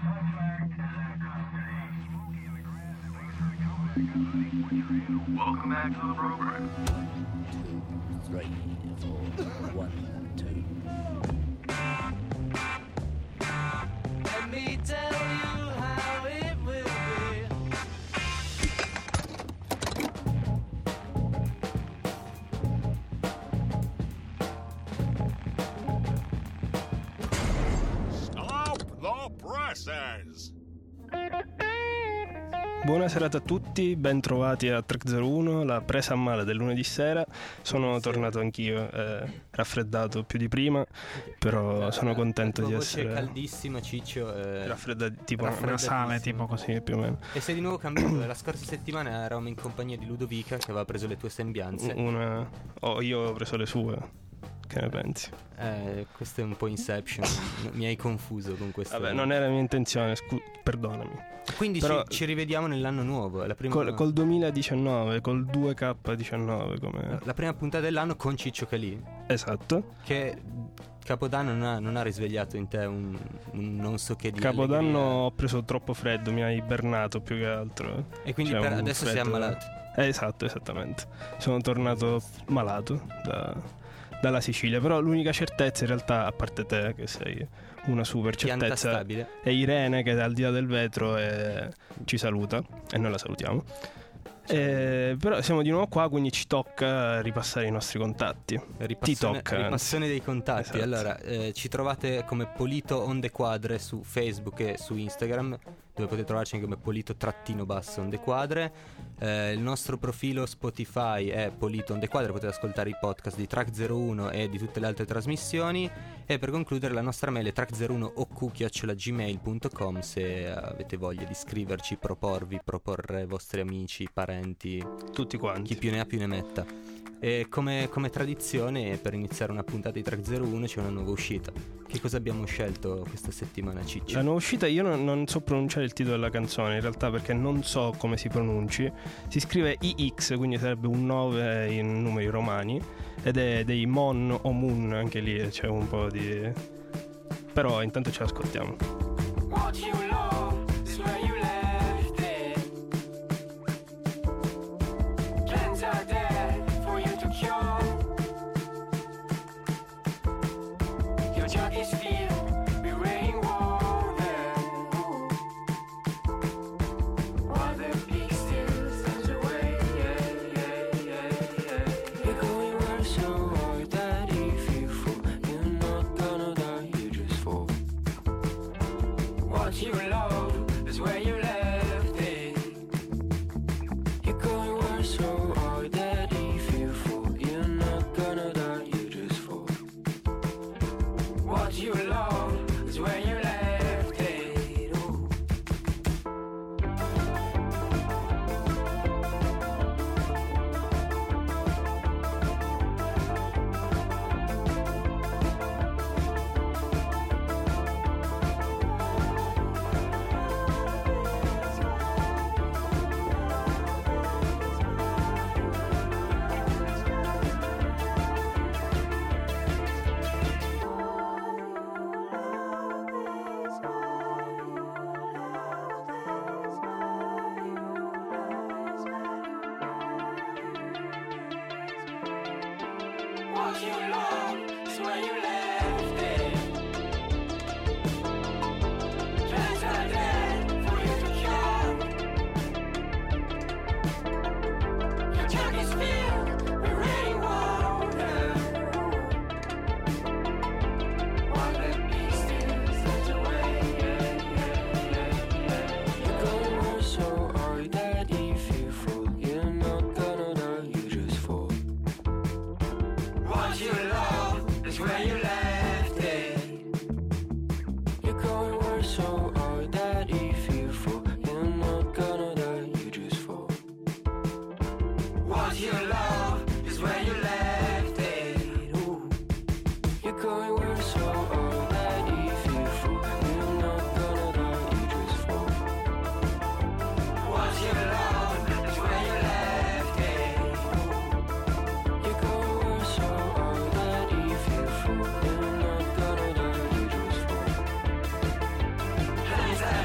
Welcome back to the program. 2, 3, 4, 1, 2. Let me tell you how it will be. Stop the presses! Buona serata a tutti, ben trovati a Track 01, la presa a male del lunedì sera. Sono tornato anch'io, raffreddato più di prima, però sono contento di essere... voce caldissima, Ciccio. Raffreddato, tipo nasale, tipo così più o meno. E sei di nuovo cambiato. La scorsa settimana eravamo in compagnia di Ludovica, che aveva preso le tue sembianze. Io ho preso le sue. Che ne pensi? Questo è un po' Inception. Mi hai confuso con questo. Vabbè, non era mia intenzione, perdonami. Quindi però ci rivediamo nell'anno nuovo. La prima... col 2019, col 2K19 come... La prima puntata dell'anno con Ciccio Calì. Esatto. Che Capodanno non ha risvegliato in te un non so che di Capodanno allegria. Ho preso troppo freddo, mi ha ibernato più che altro. E quindi adesso sei ammalato. Esatto, esattamente. Sono tornato malato dalla Sicilia. Però l'unica certezza in realtà, a parte te che sei una super Pianta certezza, stabile, è Irene che è al di là del vetro e ci saluta, e noi la salutiamo. Però siamo di nuovo qua, quindi ci tocca ripassare i nostri contatti. Ti tocca, ripassone dei contatti. Esatto. Allora, ci trovate come Polito on the Quadre su Facebook e su Instagram, dove potete trovarci anche come Polito_on the Quadre. Il nostro profilo Spotify è Polito on the Quadre, potete ascoltare i podcast di Track 01 e di tutte le altre trasmissioni. E per concludere, la nostra mail è track01ok@gmail.com se avete voglia di scriverci, proporre ai vostri amici, parenti, tutti quanti, chi più ne ha più ne metta. E come tradizione, per iniziare una puntata di Track 01 c'è una nuova uscita. Che cosa abbiamo scelto questa settimana, Ciccio? La nuova uscita, io non so pronunciare il titolo della canzone in realtà, perché non so come si pronunci. Si scrive IX, quindi sarebbe un 9 in numeri romani, ed è dei Mon o Moon, anche lì c'è un po' di... Però intanto ce l'ascoltiamo. What you love is where you left it. Plans are there for you to cure. Your jug is filled with rainwater, while the pig still stands away. You're going where so hard that if you fall, you're not gonna die, you just fall. What you love is where you left it. You're going where so hard that if you fall, you're not gonna die, you just fall. What you love is where you left it. Ooh. What you love is where you left it. Plans are there for you to cure. Your jug is filled with rainwater, while the pig still stands away. You're going where so hard that if you fall, you're not gonna die, you just fall. What you love is where you left it. You're going where so hard that if you fall, you're not gonna die, you just fall. What you love is where you left it. Ooh. You're going where so hard that if you fall, you're not gonna die, you just fall. What you love is where you left it. You're going where so hard that if you fall, you're not gonna die, you just fall. Plans are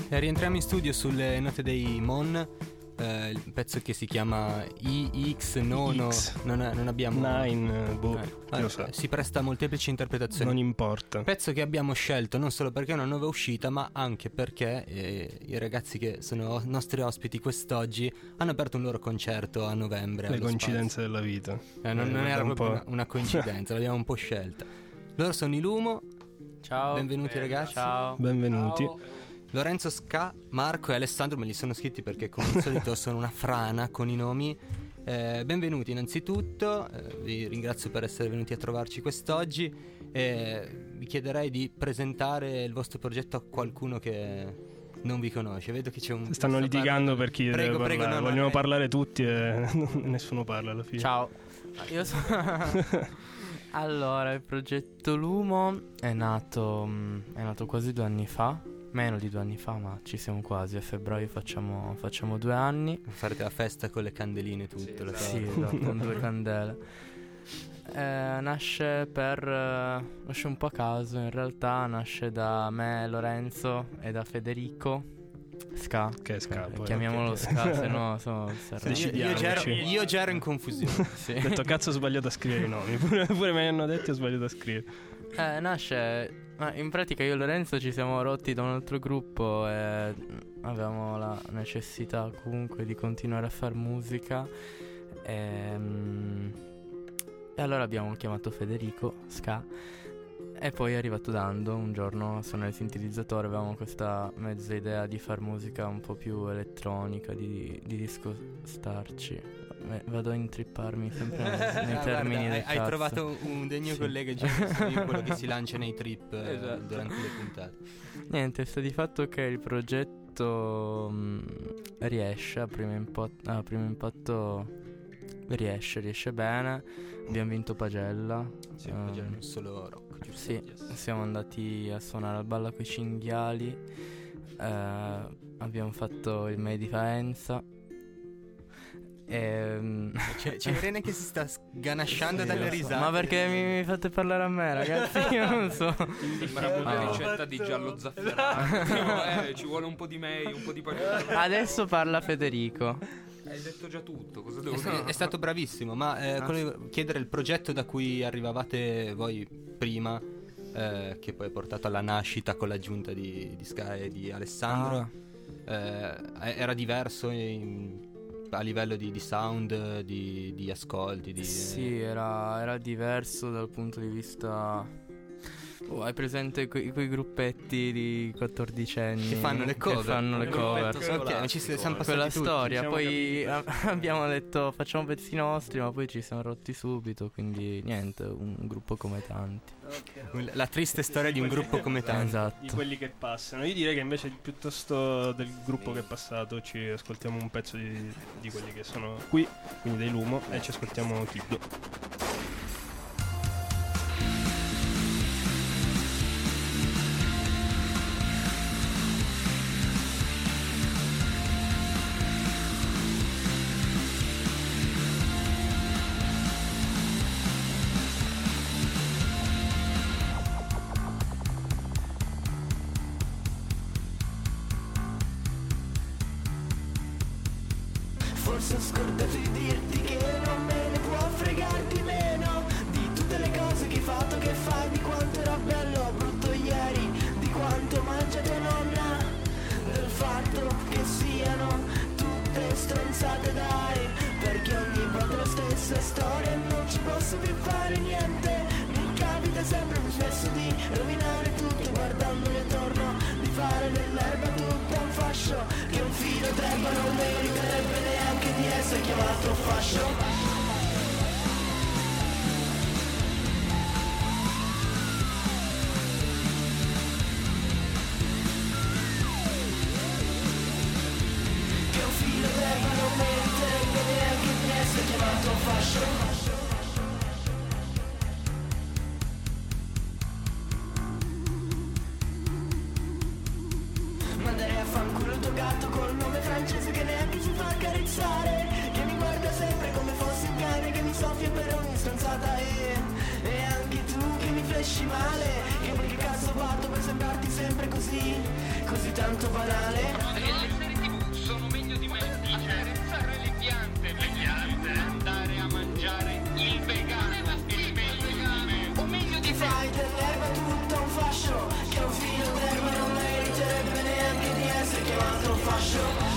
E rientriamo in studio sulle note dei Mon. Il pezzo che si chiama IX Nono. Non abbiamo Nine, lo so. Si presta a molteplici interpretazioni. Non importa. Pezzo che abbiamo scelto non solo perché è una nuova uscita, ma anche perché i ragazzi che sono nostri ospiti quest'oggi hanno aperto un loro concerto a novembre. Le coincidenze della vita. Non era proprio una coincidenza, l'abbiamo un po' scelta. Loro sono i Lumo. Ciao. Benvenuti ragazzi. Ciao. Benvenuti. Ciao. Lorenzo Ska, Marco e Alessandro me li sono scritti perché come al solito sono una frana con i nomi. Benvenuti innanzitutto, vi ringrazio per essere venuti a trovarci quest'oggi. Vi chiederei di presentare il vostro progetto a qualcuno che non vi conosce. Vedo che c'è un... Stanno litigando per chi deve parlare. Prego, Vogliono parlare tutti e nessuno parla alla fine. Ciao. Io sono... Allora, il progetto Lumo è nato quasi 2 anni fa. Meno di 2 anni fa, ma ci siamo quasi. A febbraio facciamo 2 anni. Farete la festa con le candeline e tutto. Sì, esatto, con 2 candele. Nasce un po' a caso. In realtà nasce da me, Lorenzo, e da Federico Ska. Che è Ska, poi, chiamiamolo ok. Ska, se no Io già ero in confusione. sì. Ho detto cazzo, ho sbagliato a scrivere i nomi. Pure me ne hanno detto, ho sbagliato a scrivere. Nasce... Ma in pratica io e Lorenzo ci siamo rotti da un altro gruppo e avevamo la necessità comunque di continuare a fare musica e allora abbiamo chiamato Federico Ska e poi è arrivato Dando. Un giorno suonare il sintetizzatore, avevamo questa mezza idea di far musica un po' più elettronica, di discostarci. Vado a intripparmi sempre nei termini del cazzo. Hai trovato un degno collega già, quello che si lancia nei trip durante le puntate. Niente, sta di fatto che il progetto riesce a primo impatto riesce bene. Abbiamo vinto Pagella. Sì, Pagella non solo rock, giusto? Sì, siamo andati a suonare al Balla coi Cinghiali. Abbiamo fatto il Made di Faenza. C'è Irene che si sta sganasciando dalle risate. Ma perché mi fate parlare a me, ragazzi? Io non so. Sembra una ricetta di giallo zafferano. Ci vuole un po' di mei, un po' di pagella. Adesso parla Federico. Hai detto già tutto, cosa devo dire? È stato bravissimo, ma chiedere il progetto da cui arrivavate voi prima, che poi ha portato alla nascita con l'aggiunta di Sky e di Alessandro, era diverso a livello di sound, di ascolti? Sì, era diverso dal punto di vista... hai presente quei gruppetti di 14enni che fanno le cover? Ok, ci siamo passati quella tutti. storia. Diciamo poi abbiamo detto facciamo pezzi nostri, ma poi ci siamo rotti subito. Quindi niente, un gruppo come tanti. La triste storia di un gruppo come tanti. Esatto. Di quelli che passano. Io direi che invece piuttosto del gruppo che è passato ci ascoltiamo un pezzo di quelli che sono qui, quindi dei Lumo, e ci ascoltiamo Kiddo. Forse ho scordato di dirti che non me ne può fregarti meno di tutte le cose che hai fatto, che fai, di quanto era bello o brutto ieri, di quanto mangia tua nonna, del fatto che siano tutte stronzate, dai, perché ogni volta la stessa storia e non ci posso più fare niente. Mi capita sempre lo stesso di rovinare tutto guardandomi attorno, di fare dell'erba tutta un fascio, che un filo d'erba non meriterebbe neanche di essere chiamato fascio. Che un filo d'erba non meriterebbe neanche di essere chiamato fascio. Mandare a fanculo il tuo gatto col nome francese che neanche si fa accarezzare, che mi guarda sempre come fossi un cane, che mi soffia per ogni stronzata e anche tu che mi flasci male, che quel che cazzo ho fatto per sembrarti sempre così, così tanto banale. Le serie TV sono meglio di me. Accarezzare le piante, andare a mangiare il vegano, il vegano, o meglio di Fai dell'erba tutto un fascio, che un filo d'erba non meriterebbe neanche di essere chiamato fascio.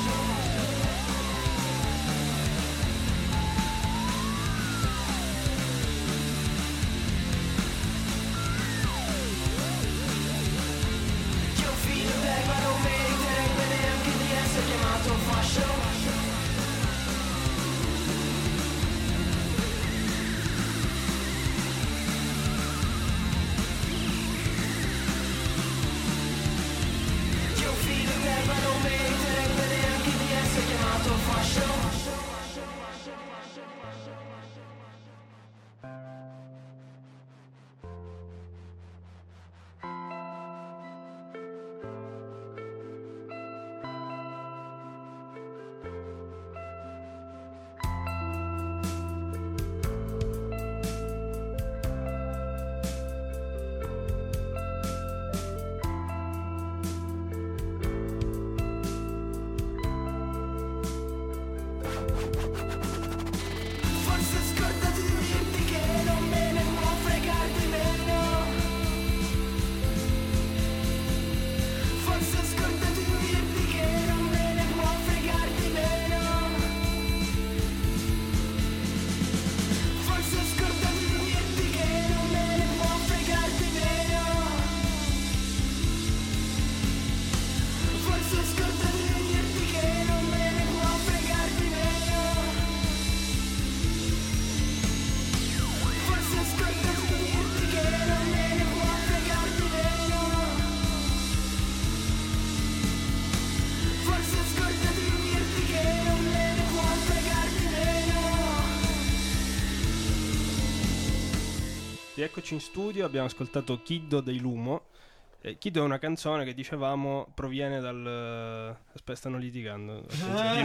Eccoci in studio, abbiamo ascoltato Kiddo dei Lumo. Kiddo è una canzone che dicevamo proviene dal... Aspetta, stanno litigando di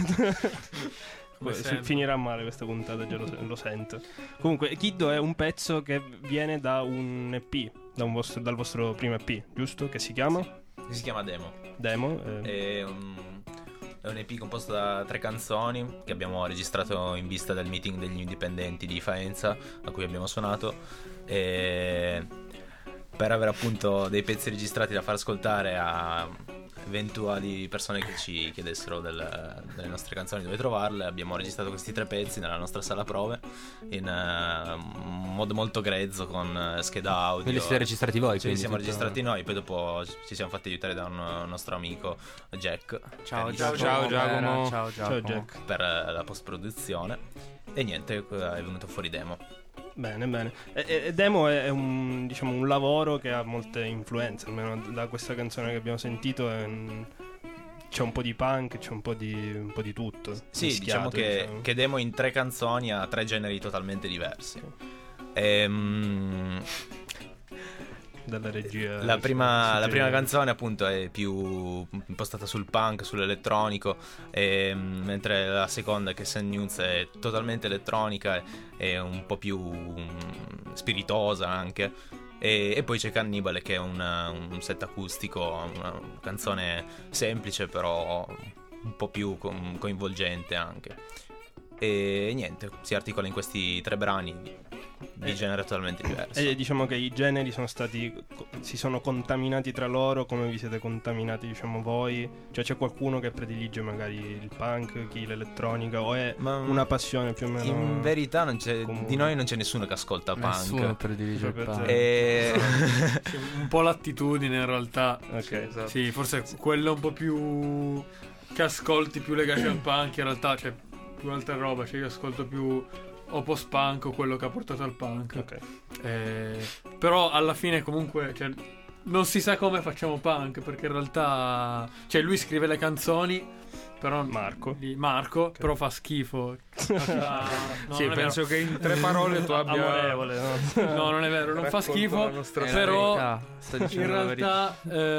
nuovo. Finirà male questa puntata, già lo sento. Comunque Kiddo è un pezzo che viene da un EP, dal vostro primo EP, giusto? Che si chiama? Si chiama Demo. È un EP composto da 3 canzoni che abbiamo registrato in vista del meeting degli indipendenti di Faenza a cui abbiamo suonato, e per avere appunto dei pezzi registrati da far ascoltare a eventuali persone che ci chiedessero delle nostre canzoni, dove trovarle, abbiamo registrato questi 3 pezzi nella nostra sala prove in modo molto grezzo, con scheda audio. Quindi siete registrati voi? Sì, siamo registrati noi, poi dopo ci siamo fatti aiutare da un nostro amico Jack. Ciao Giacomo. Ciao Jack. Per la post-produzione. E niente, è venuto fuori Demo. Bene. E Demo è un lavoro che ha molte influenze, almeno da questa canzone che abbiamo sentito c'è un po' di punk, c'è un po' di tutto. Sì, mischiato, diciamo che Demo in 3 canzoni ha 3 generi totalmente diversi. Dalla regia. La prima canzone appunto è più impostata sul punk, sull'elettronico, mentre la seconda, che è Sand News, è totalmente elettronica e un po' più spiritosa anche. E poi c'è Cannibale, che è un set acustico, una canzone semplice però un po' più coinvolgente anche. E niente, si articola in questi 3 brani di genere totalmente diversi. E diciamo che i generi si sono contaminati tra loro, come vi siete contaminati, diciamo, voi? Cioè c'è qualcuno che predilige magari il punk, chi l'elettronica, o è una passione più o meno? In verità di noi non c'è nessuno che ascolta punk. Nessuno predilige il punk. Un po' l'attitudine in realtà. Ok, esatto. Sì, forse quello un po' più che ascolti, più legato al punk. In realtà c'è più altra roba, cioè io ascolto più o post-punk o quello che ha portato al punk. Okay. Però alla fine comunque, cioè, non si sa come facciamo punk, perché in realtà, cioè, lui scrive le canzoni, però Marco okay, però fa schifo. No, sì, penso che in 3 parole tu abbia amorevole, no, non è vero, non fa schifo, però in realtà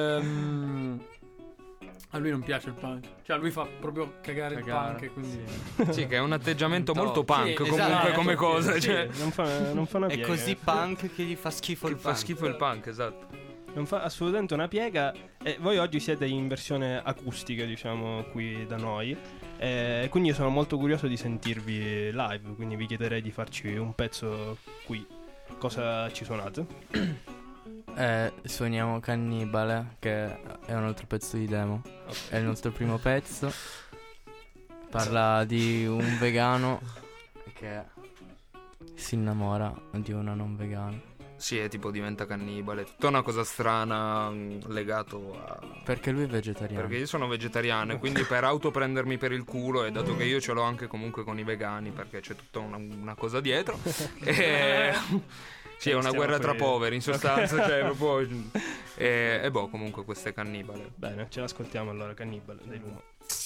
a lui non piace il punk, cioè a lui fa proprio cagare il punk, quindi sì, che è un atteggiamento molto punk, sì, comunque, esatto, come cosa, sì, cioè non fa una è piega. così punk che gli fa schifo il punk. Fa schifo il punk, esatto. non fa assolutamente una piega. E voi oggi siete in versione acustica, diciamo, qui da noi. Quindi io sono molto curioso di sentirvi live. Quindi vi chiederei di farci un pezzo qui. Cosa ci suonate? Suoniamo Cannibale, che è un altro pezzo di demo. È il nostro primo pezzo. Parla di un vegano che si innamora di una non vegana. Sì, e tipo diventa cannibale. Tutta una cosa strana legato a... Perché lui è vegetariano. Perché io sono vegetariano e quindi per autoprendermi per il culo, e dato che io ce l'ho anche comunque con i vegani, perché c'è tutta una cosa dietro. E... sì, è una guerra tra poveri, in sostanza. Cioè, proprio... e boh, comunque questo è Cannibale. Bene, ce l'ascoltiamo allora, Cannibale dei Luma.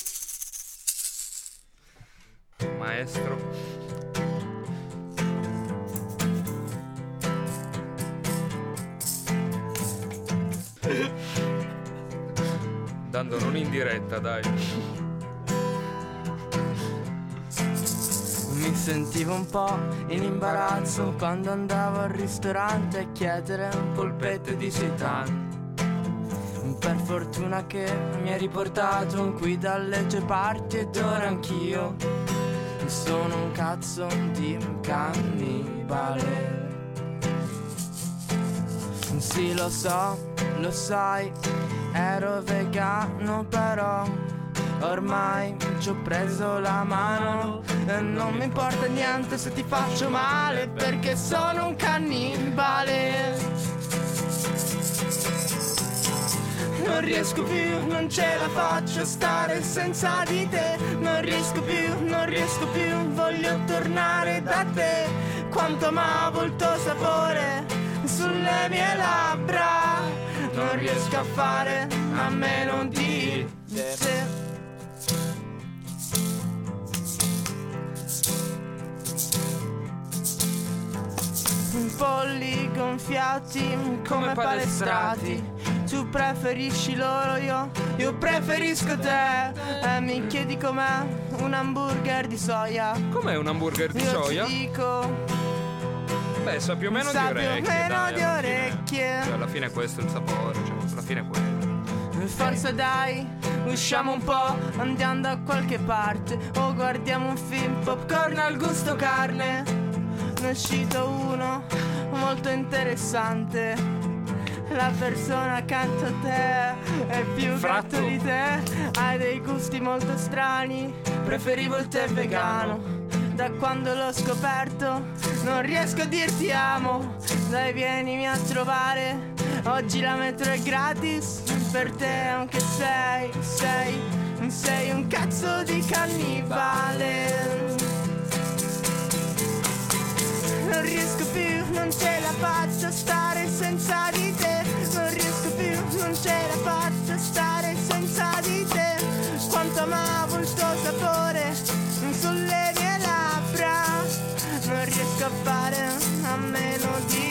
Maestro. Dando non in diretta, dai. Mi sentivo un po' in imbarazzo quando andavo al ristorante a chiedere un polpetto di seitan. Per fortuna che mi hai riportato qui dalle tue parti, ed ora anch'io sono un cazzo di cannibale. Sì, lo so, lo sai, ero vegano però ormai ci ho preso la mano e non mi importa niente se ti faccio male, perché sono un cannibale. Non riesco più, non ce la faccio a stare senza di te. Non riesco più, voglio tornare da te. Quanto amavo il tuo sapore sulle mie labbra. Non riesco a fare a meno di te. Polli gonfiati come palestrati. Tu preferisci loro, io preferisco te. E mi chiedi com'è un hamburger di soia. Com'è un hamburger di soia? Io ti dico, beh, sa più o meno di orecchie. Di orecchie. Cioè, alla fine è questo il sapore, cioè, alla fine è quello. Forza dai, usciamo un po', andiamo da qualche parte, o guardiamo un film, popcorn al gusto carne. Ne è uscito uno molto interessante. La persona accanto a te è più gatto di te. Hai dei gusti molto strani. Preferivo il tè vegano. Da quando l'ho scoperto non riesco a dirti amo. Dai, vienimi a trovare. Oggi la metro è gratis per te, anche sei un cazzo di cannibale. Non riesco più, non ce la faccio a stare senza di te. Non riesco più, non ce la faccio a stare senza di te. Quanto amavo il tuo sapore sulle mie labbra. Non riesco a fare a meno di.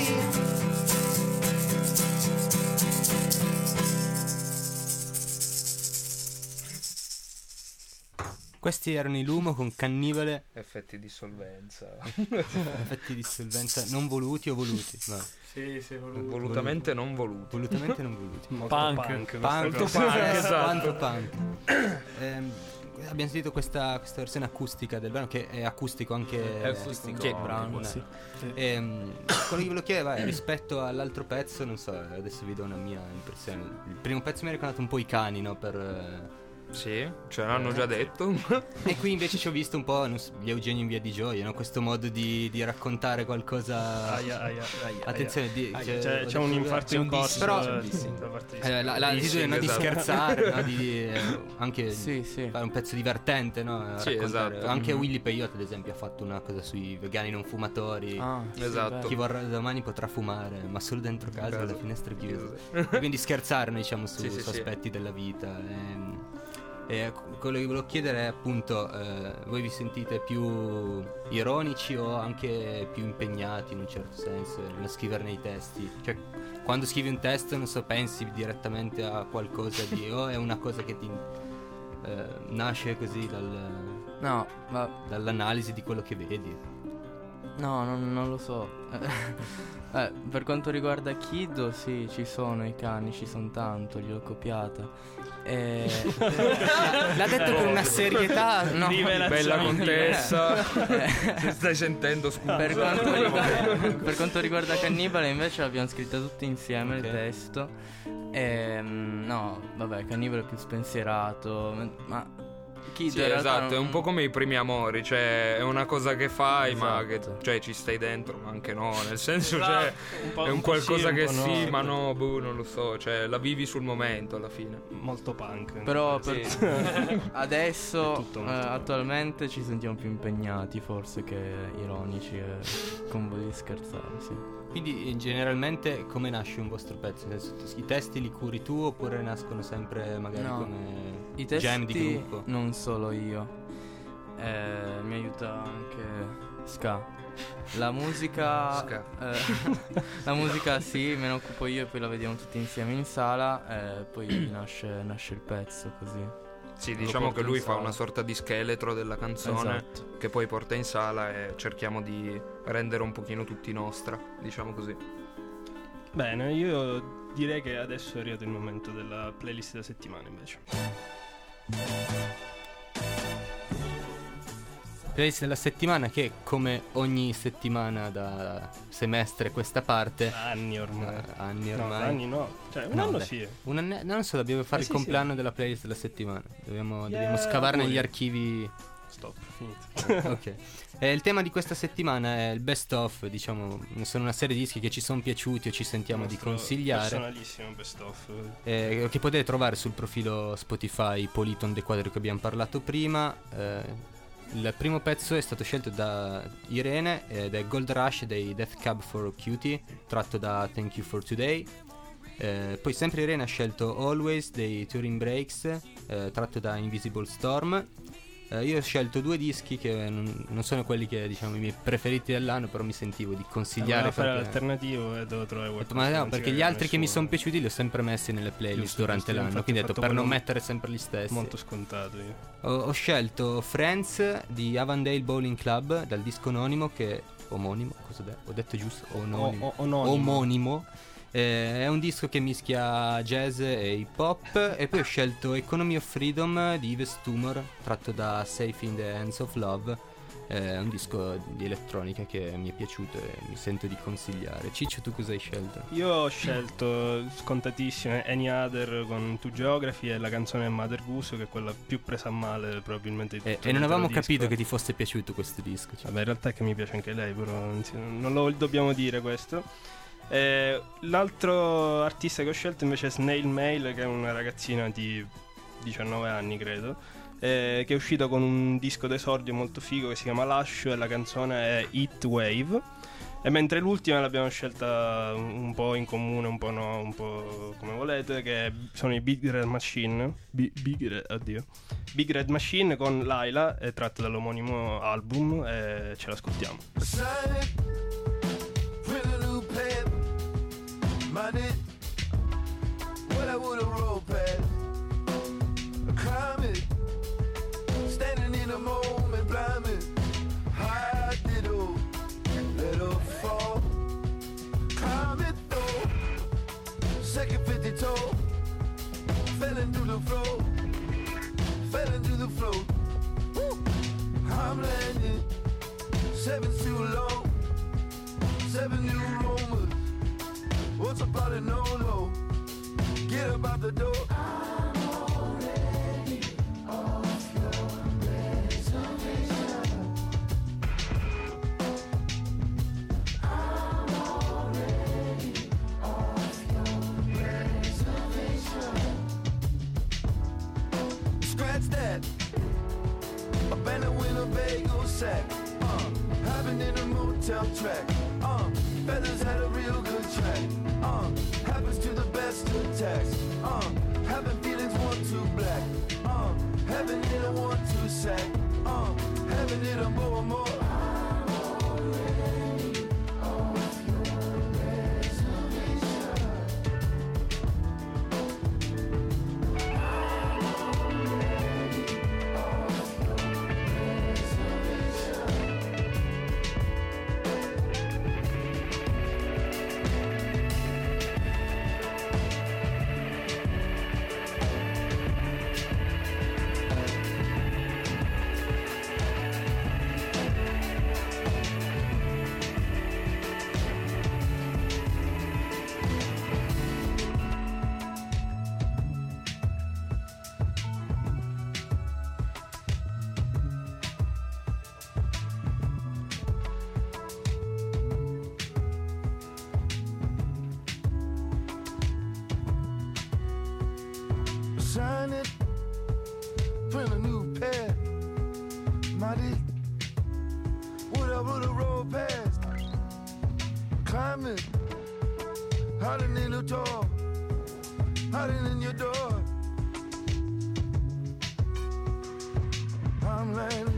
Questi erano i Lumo con Cannibale. Effetti di solvenza. Effetti di solvenza non voluti o voluti? No. Sì, voluti. Volutamente non voluti. Volutamente non voluti. Punk. Quanto punk. Abbiamo sentito questa versione acustica del brano, che è acustico anche. È acustico. Che brano, sì. Quello che volevo chiedere, rispetto all'altro pezzo, non so, adesso vi do una mia impressione. Il primo pezzo mi ha ricordato un po' i cani, no? Sì, ce l'hanno già detto. E qui invece ci ho visto un po', gli Eugenio in Via di Gioia, no? Questo modo di raccontare qualcosa. Attenzione, c'è un infarto in corso. Però l'attitudine, no, di scherzare, no? Di anche fare un pezzo divertente, no? Sì, esatto. Anche Willy Peyote, ad esempio, ha fatto una cosa sui vegani non fumatori. Esatto. Chi vorrà domani potrà fumare, ma solo dentro casa, alle finestre chiuse. Quindi scherzare, diciamo, su aspetti della vita. E quello che volevo chiedere è appunto, voi vi sentite più ironici o anche più impegnati in un certo senso nel scrivere nei testi? Cioè, quando scrivi un testo, non so, pensi direttamente a qualcosa di è una cosa che ti nasce così dall'analisi di quello che vedi? No, non lo so. Per quanto riguarda Kiddo, sì, ci sono i cani, ci sono tanto, gliel'ho copiata. L'ha detto con una serietà, no? Bella contessa. Se stai sentendo, scusa. Per quanto riguarda Cannibale, invece l'abbiamo scritta tutti insieme il testo. No, vabbè, Cannibale è più spensierato, ma Kid sì, esatto, è un po' come i primi amori, cioè è una cosa che fai, esatto, ma che cioè ci stai dentro, ma anche no, nel senso, cioè è un qualcosa che sì, ma no, boh, non lo so, cioè la vivi sul momento alla fine. Molto punk. Però adesso attualmente ci sentiamo più impegnati forse che ironici e con voglia di scherzare, sì. Quindi generalmente come nasce un vostro pezzo? I testi li curi tu oppure nascono sempre magari come i testi jam di gruppo? Non solo io, mi aiuta anche Ska. La musica la musica sì, me ne occupo io e poi la vediamo tutti insieme in sala e poi nasce il pezzo così. Sì, diciamo che lui fa una sorta di scheletro della canzone, esatto, che poi porta in sala e cerchiamo di rendere un pochino tutti nostra, diciamo così. Bene, io direi che adesso è arrivato il momento della playlist della settimana invece. Playlist della settimana che come ogni settimana da semestre questa parte anni ormai. No, anni no, cioè un anno sì. Non so, dobbiamo fare il compleanno della playlist della settimana. Dobbiamo scavare negli archivi. Stop, finito. Ok. Il tema di questa settimana è il best of, diciamo, sono una serie di dischi che ci sono piaciuti o ci sentiamo di consigliare. Personalissimo best of. Che potete trovare sul profilo Spotify Polito on the Quadro che abbiamo parlato prima. Il primo pezzo è stato scelto da Irene ed è Gold Rush dei Death Cab for Cutie, tratto da Thank You for Today. Poi sempre Irene ha scelto Always dei Turing Breaks, tratto da Invisible Storm. Io ho scelto due dischi che non sono quelli che diciamo i miei preferiti dell'anno, però mi sentivo di consigliare fare l'alternativo e devo trovare qualcosa. Ma no, perché gli altri che mi sono piaciuti li ho sempre messi nelle playlist durante l'anno, quindi ho detto per non mettere sempre gli stessi. Molto scontato io. Ho scelto Friends di Avondale Bowling Club dal disco omonimo, che omonimo, cosa ho detto giusto? Omonimo. È un disco che mischia jazz e hip hop. E poi ho scelto Economy of Freedom di Yves Tumor, tratto da Safe in the Hands of Love. È un disco di elettronica che mi è piaciuto e mi sento di consigliare. Ciccio, tu cosa hai scelto? Io ho scelto scontatissime Any Other con Two Geography e la canzone Mother Goose, che è quella più presa a male probabilmente di tutto. E non avevamo capito che ti fosse piaciuto questo disco. Vabbè, in realtà è che mi piace anche lei, però non lo dobbiamo dire questo. L'altro artista che ho scelto invece è Snail Mail, che è una ragazzina di 19 anni credo, che è uscito con un disco d'esordio molto figo che si chiama Lascio e la canzone è Heat Wave. E mentre l'ultima l'abbiamo scelta un po' in comune, un po' no, un po' come volete, che sono i Big Red Machine. Big Red Machine con Laila, è tratto dall'omonimo album e ce l'ascoltiamo. Well, I would have rolled past, climbing, standing in a moment, blind high did let her fall, climbing though, second 50 toe, fell into the floor, Woo. I'm landing, 7's too long, 7 new moments. What's about it? No. Get up out the door. I'm already off your reservation. I'm already off your reservation. Scratch that. Abandoned Winnebago sack. Happened in a motel track. Feathers had a real good track. Happens to the best of tax. Having feelings 1-2 black. Having it a 1-2 sack. Having it a more. I'm already off your reservation. I'm already off your reservation. hiding in a door, hiding in your door. I'm landing.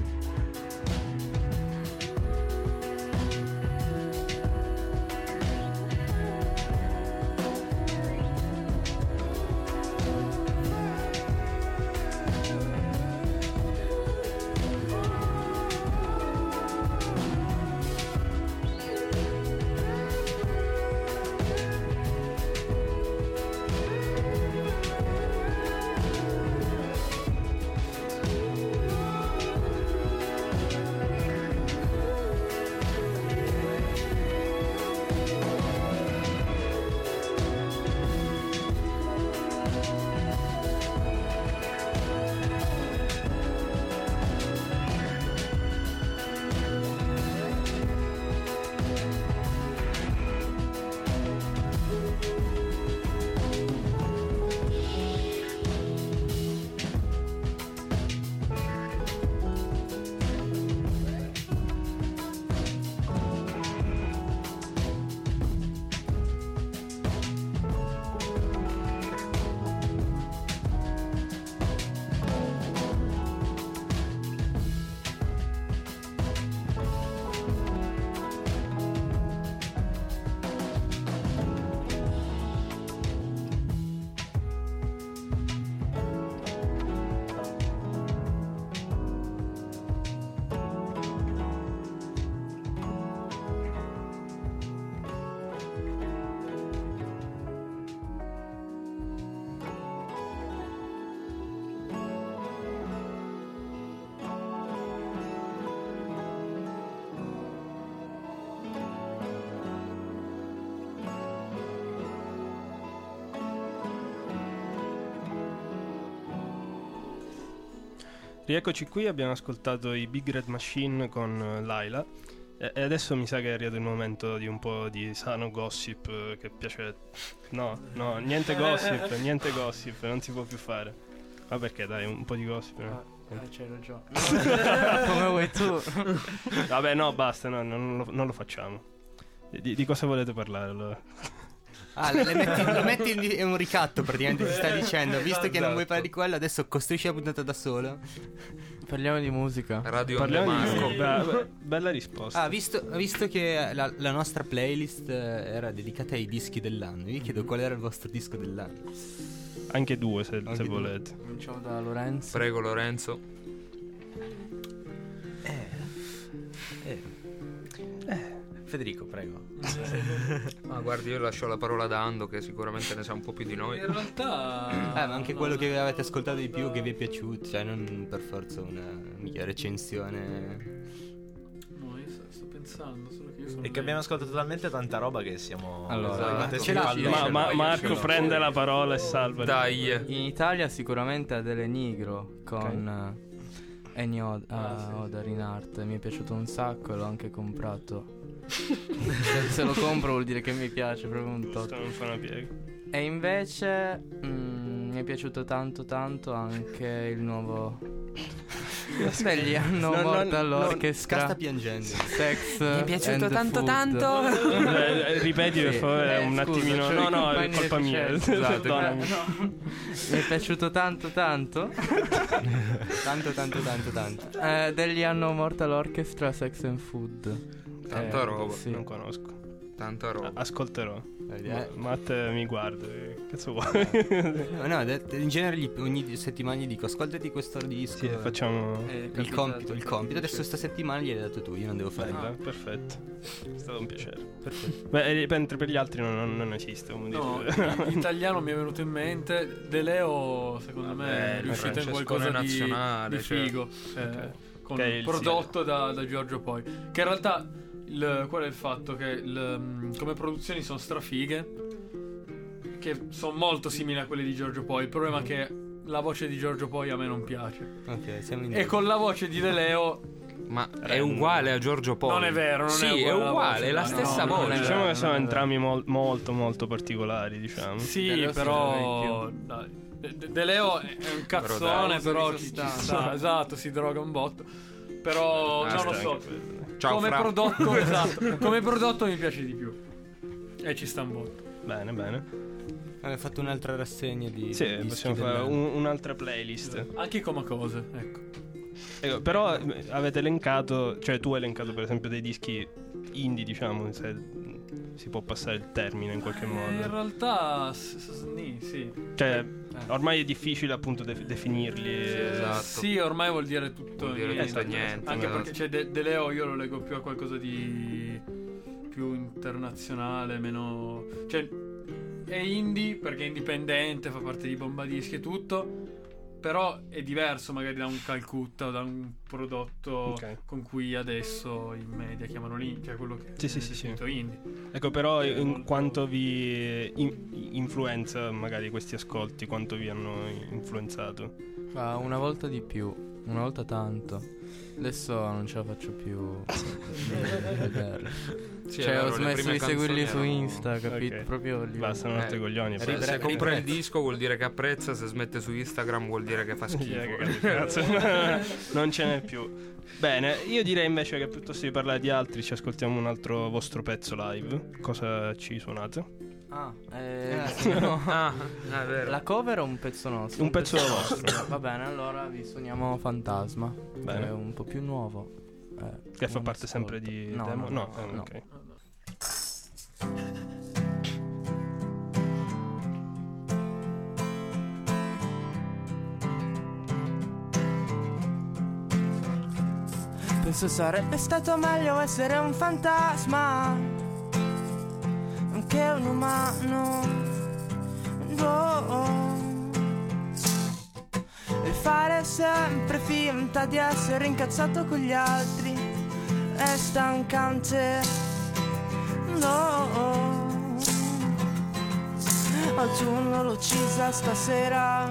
Rieccoci qui, abbiamo ascoltato i Big Red Machine con Laila e adesso mi sa che è arrivato il momento di un po' di sano gossip che piace. No, niente gossip, non si può più fare. Ma perché dai, un po' di gossip, no? C'hai ragione. Come vuoi tu. Vabbè, no, basta, no, non lo facciamo. Di cosa volete parlare allora? Lo metti in un ricatto praticamente, ti sta dicendo, visto che non vuoi parlare di quello, adesso costruisci la puntata da solo. Parliamo di musica. Parliamo di musica. Bella risposta. Visto che la nostra playlist era dedicata ai dischi dell'anno, vi chiedo qual era il vostro disco dell'anno. Anche due se volete. Cominciamo da Lorenzo. Prego Lorenzo. Federico, prego. Ma guardi, io lascio la parola ad Ando, che sicuramente ne sa un po' più di noi. In realtà ma anche quello che avete ascoltato di più, che vi è piaciuto, cioè non per forza una mia recensione. No, io sto pensando solo che io sono. E che abbiamo ascoltato talmente tanta roba che siamo. Allora, Marco prende la parola e salva. Dai. In Italia sicuramente Adele Nigro con Ennio Odar in arte. Mi è piaciuto un sacco e l'ho anche comprato. Se lo compro vuol dire che mi piace proprio un tot. Non fa una piega. E invece mi è piaciuto tanto anche il nuovo degli hanno morto all'orchestra. Sta piangendo. Sex. Mi è piaciuto tanto. Ripeti per favore un attimino. No, è colpa mia. Esatto. Mi è piaciuto tanto. Tanto. Degli hanno morto all'orchestra, Sex and Food. Tanta roba. Sì. Non conosco. Tanta roba. Ascolterò. Matte mi guarda. Cazzo vuoi? In genere ogni settimana gli dico ascoltati questo disco. Sì, facciamo il compito. Adesso sta settimana gliel'hai dato tu, io non devo fare niente. Perfetto. È stato un piacere. Perfetto. Beh, mentre per gli altri non esiste. No, in italiano mi è venuto in mente De Leo, secondo me è riuscito in qualcosa nazionale, di figo. Con un prodotto da Giorgio Poi. Che in realtà qual è il fatto? Che come produzioni sono strafighe, che sono molto simili a quelle di Giorgio Poi. Il problema è che la voce di Giorgio Poi a me non piace. E con la voce di De Leo. Ma è uguale a Giorgio Poi. Non è vero, è uguale, è la stessa voce. Diciamo che sono entrambi molto particolari, diciamo. Sì, però De Leo è un cazzone, però ci sta. Esatto, si droga un botto. Però non lo so. Ciao, come prodotto, esatto. Come prodotto mi piace di più. E ci sta un botto. Bene. Hai fatto un'altra rassegna di Sì, dischi possiamo fare un'altra playlist. Anche come cose, ecco. Però avete elencato, cioè tu hai elencato per esempio dei dischi indie, diciamo, se si può passare il termine in qualche modo. In realtà sì. Cioè ormai è difficile appunto definirli. Sì, esatto. Sì, ormai vuol dire tutto, vuol dire tutto e niente. Anche perché cioè, De Leo io lo leggo più a qualcosa di più internazionale, meno, cioè è indie perché è indipendente, fa parte di Bombadischi e tutto, però è diverso magari da un Calcutta o da un prodotto con cui adesso in media chiamano l'indie, cioè quello che è definito indie. Ecco, però in quanto vi influenza magari questi ascolti, quanto vi hanno influenzato? Una volta di più, una volta tanto. Adesso non ce la faccio più Sì, cioè ho smesso di seguirli su Insta, capito? Okay. Proprio lì. Bastano altri coglioni. Se compra il disco vuol dire che apprezza, se smette su Instagram vuol dire che fa schifo. Non ce n'è più. Bene, io direi invece che piuttosto di parlare di altri ci ascoltiamo un altro vostro pezzo live. Cosa ci suonate? No. È vero. La cover o un pezzo nostro? Un pezzo vostro. Va bene, allora vi suoniamo Fantasma. Bene. Che è un po' più nuovo. Che fa parte sempre di demo? No. Ok. Penso sarebbe stato meglio essere un fantasma, anche un umano, e fare sempre finta di essere incazzato con gli altri è stancante. Autunno l'ho uccisa stasera,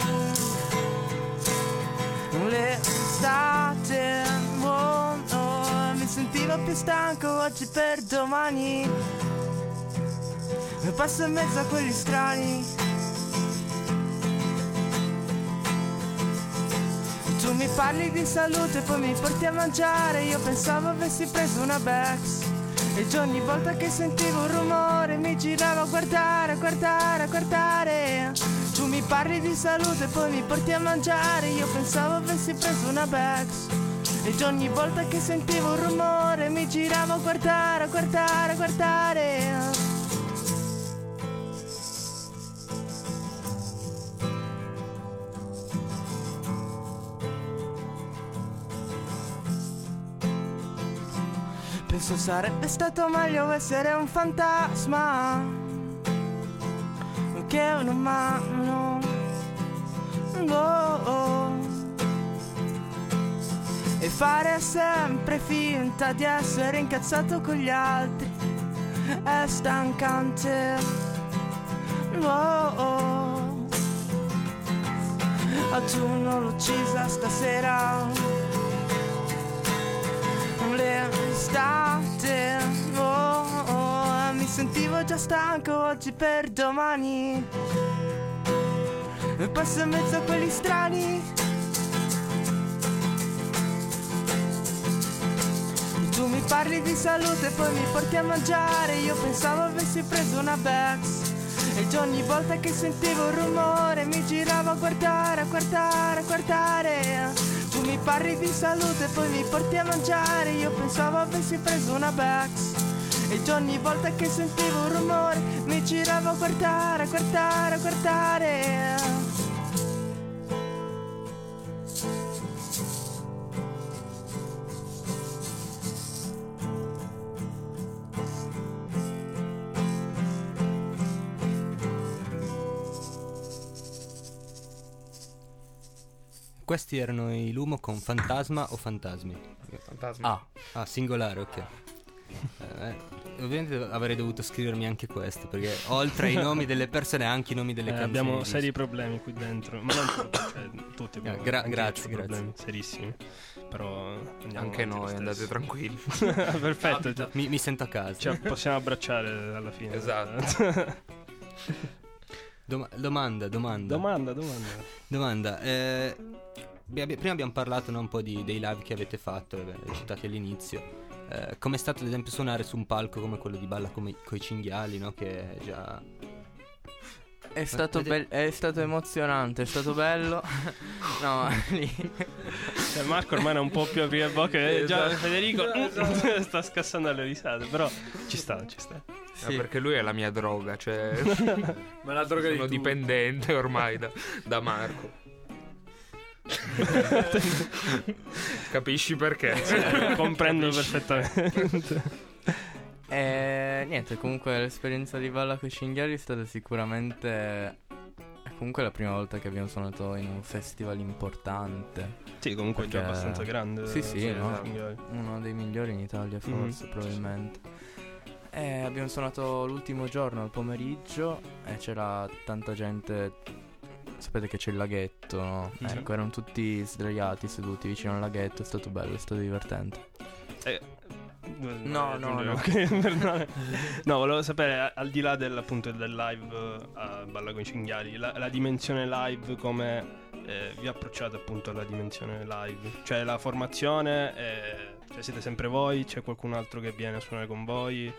l'estate, mi sentivo più stanco oggi per domani, e passo in mezzo a quelli strani. Tu mi parli di salute, poi mi porti a mangiare, io pensavo avessi preso una Bex, e già ogni volta che sentivo un rumore mi giravo a guardare. Tu mi parli di salute, poi mi porti a mangiare, io pensavo avessi preso una Bex, e già ogni volta che sentivo un rumore mi giravo a guardare. Penso sarebbe stato meglio essere un fantasma, che un umano, e fare sempre finta di essere incazzato con gli altri è stancante. Autunno l'ho uccisa stasera, l'estate, mi sentivo già stanco oggi per domani, e passo in mezzo a quelli strani. Tu mi parli di salute, poi mi porti a mangiare, io pensavo avessi preso una Bex, e già ogni volta che sentivo un rumore mi giravo a guardare. Tu mi parli di salute, poi mi porti a mangiare, io pensavo avessi preso una Bex, e già ogni volta che sentivo un rumore mi giravo a guardare. Questi erano i Lumo con Fantasma o Fantasmi? Fantasma. Ah, singolare, ok. Ovviamente avrei dovuto scrivermi anche questo, perché oltre ai nomi delle persone anche i nomi delle canzoni. Abbiamo seri problemi qui dentro, ma non tutti abbiamo grazie problemi serissimi. Però anche noi, andate tranquilli. Perfetto, mi sento a casa. Cioè, possiamo abbracciare alla fine. Esatto. Domanda. Prima abbiamo parlato un po' dei live che avete fatto, citati all'inizio. Com'è stato ad esempio suonare su un palco come quello di Balla coi Cinghiali, no? Che è già È stato emozionante, è stato bello. No, lì. Marco ormai è un po' più aprire bocca. Già Federico sta scassando alle risate. Però ci sta. Sì. Perché lui è la mia droga, cioè. Ma la droga sono dipendente ormai da Marco. Capisci perché? Sì, comprendo perfettamente. Niente, comunque l'esperienza di Balla coi Cinghiali è stata sicuramente comunque la prima volta che abbiamo suonato in un festival importante. Sì, comunque perché... è già abbastanza grande. Sì, no? Uno dei migliori in Italia forse, probabilmente. E abbiamo suonato l'ultimo giorno al pomeriggio e c'era tanta gente. Sapete che c'è il laghetto, no? Ecco, erano tutti sdraiati, seduti vicino al laghetto. È stato bello, è stato divertente. No. No, volevo sapere, al di là del live a Balla con i Cinghiali, la dimensione live, come vi approcciate appunto alla dimensione live? Cioè la formazione, cioè siete sempre voi? C'è qualcun altro che viene a suonare con voi?